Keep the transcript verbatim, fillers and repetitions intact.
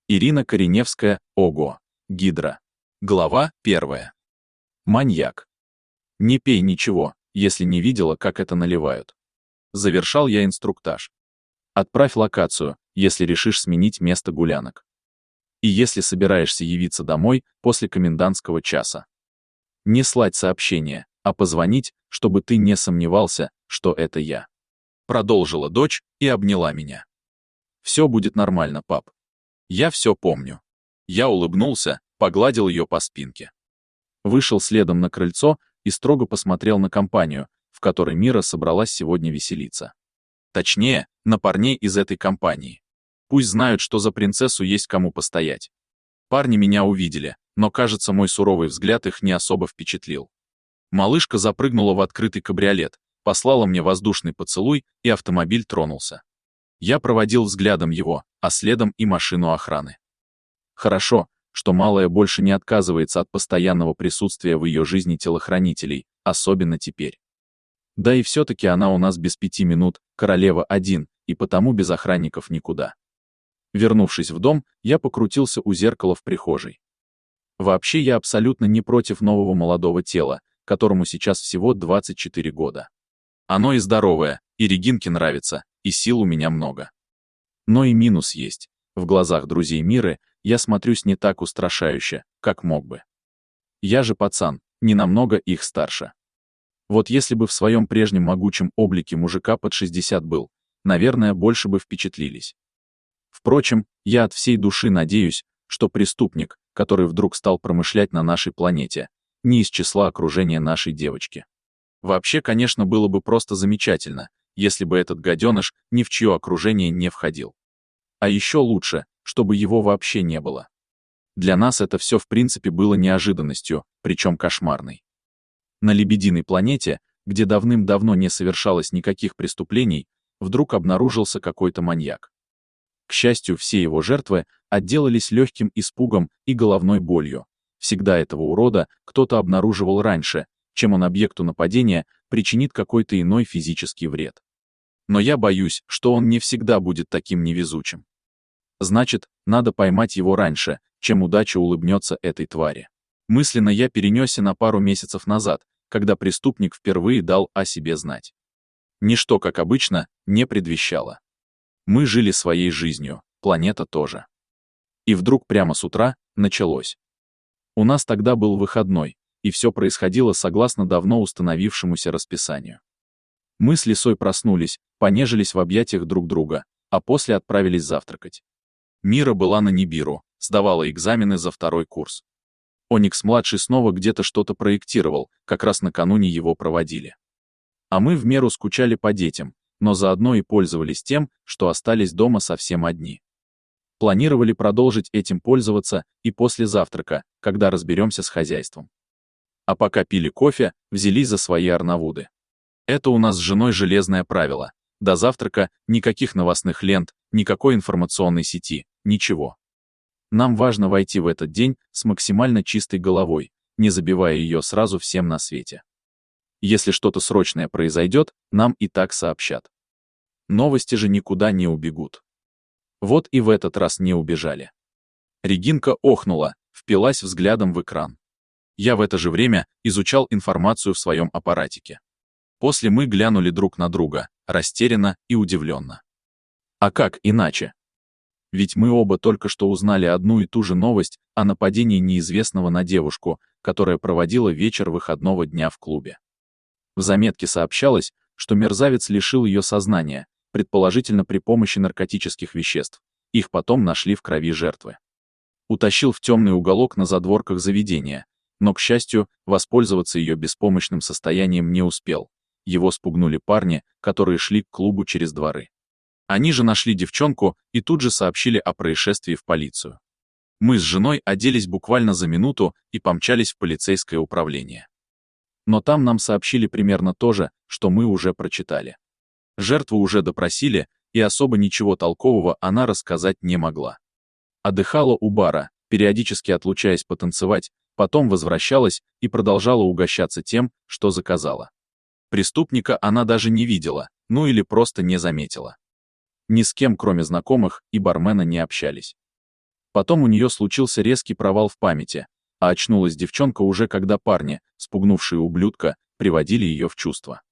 Ирина Кореневская, ого, Гидра. Глава первая. Маньяк. Не пей ничего, если не видела, как это наливают. Завершал я инструктаж. Отправь локацию, если решишь сменить место гулянок. И если собираешься явиться домой после комендантского часа. Не слать сообщение, а позвонить, чтобы ты не сомневался, что это я. Продолжила дочь и обняла меня. Все будет нормально, пап. Я все помню. Я улыбнулся, погладил ее по спинке. Вышел следом на крыльцо и строго посмотрел на компанию, в которой Мира собралась сегодня веселиться. Точнее, на парней из этой компании. Пусть знают, что за принцессу есть кому постоять. Парни меня увидели, но, кажется, мой суровый взгляд их не особо впечатлил. Малышка запрыгнула в открытый кабриолет, послала мне воздушный поцелуй, и автомобиль тронулся. Я проводил взглядом его, а следом и машину охраны. Хорошо, что малая больше не отказывается от постоянного присутствия в ее жизни телохранителей, особенно теперь. Да и все-таки она у нас без пяти минут, королева один, и потому без охранников никуда. Вернувшись в дом, я покрутился у зеркала в прихожей. Вообще я абсолютно не против нового молодого тела, которому сейчас всего двадцать четыре года. Оно и здоровое, и Регинке нравится, и сил у меня много. Но и минус есть. В глазах друзей Миры я смотрюсь не так устрашающе, как мог бы. Я же пацан, не намного их старше. Вот если бы в своем прежнем могучем облике мужика под шестьдесят был, наверное, больше бы впечатлились. Впрочем, я от всей души надеюсь, что преступник, который вдруг стал промышлять на нашей планете, не из числа окружения нашей девочки. Вообще, конечно, было бы просто замечательно, если бы этот гаденыш ни в чье окружение не входил. А еще лучше, чтобы его вообще не было. Для нас это все в принципе было неожиданностью, причем кошмарной. На Лебединой планете, где давным-давно не совершалось никаких преступлений, вдруг обнаружился какой-то маньяк. К счастью, все его жертвы отделались легким испугом и головной болью. Всегда этого урода кто-то обнаруживал раньше, чем он объекту нападения причинит какой-то иной физический вред. Но я боюсь, что он не всегда будет таким невезучим. Значит, надо поймать его раньше, чем удача улыбнется этой твари. Мысленно я перенесся на пару месяцев назад, когда преступник впервые дал о себе знать. Ничто, как обычно, не предвещало. Мы жили своей жизнью, планета тоже. И вдруг прямо с утра началось. У нас тогда был выходной, и все происходило согласно давно установившемуся расписанию. Мы с Лисой проснулись, понежились в объятиях друг друга, а после отправились завтракать. Мира была на Нибиру, сдавала экзамены за второй курс. Оникс-младший снова где-то что-то проектировал, как раз накануне его проводили. А мы в меру скучали по детям, но заодно и пользовались тем, что остались дома совсем одни. Планировали продолжить этим пользоваться и после завтрака, когда разберемся с хозяйством. А пока пили кофе, взялись за свои арнавуды. Это у нас с женой железное правило. До завтрака никаких новостных лент, никакой информационной сети, ничего. Нам важно войти в этот день с максимально чистой головой, не забивая ее сразу всем на свете. Если что-то срочное произойдет, нам и так сообщат. Новости же никуда не убегут. Вот и в этот раз не убежали. Регинка охнула, впилась взглядом в экран. Я в это же время изучал информацию в своем аппаратике. После мы глянули друг на друга, растерянно и удивленно. А как иначе? Ведь мы оба только что узнали одну и ту же новость о нападении неизвестного на девушку, которая проводила вечер выходного дня в клубе. В заметке сообщалось, что мерзавец лишил ее сознания, предположительно при помощи наркотических веществ. Их потом нашли в крови жертвы. Утащил в темный уголок на задворках заведения, но, к счастью, воспользоваться ее беспомощным состоянием не успел. Его спугнули парни, которые шли к клубу через дворы. Они же нашли девчонку и тут же сообщили о происшествии в полицию. Мы с женой оделись буквально за минуту и помчались в полицейское управление. Но там нам сообщили примерно то же, что мы уже прочитали. Жертву уже допросили, и особо ничего толкового она рассказать не могла. Отдыхала у бара, периодически отлучаясь потанцевать, потом возвращалась и продолжала угощаться тем, что заказала. Преступника она даже не видела, ну или просто не заметила. Ни с кем, кроме знакомых и бармена, не общались. Потом у нее случился резкий провал в памяти, а очнулась девчонка уже когда парни, спугнувшие ублюдка, приводили ее в чувство.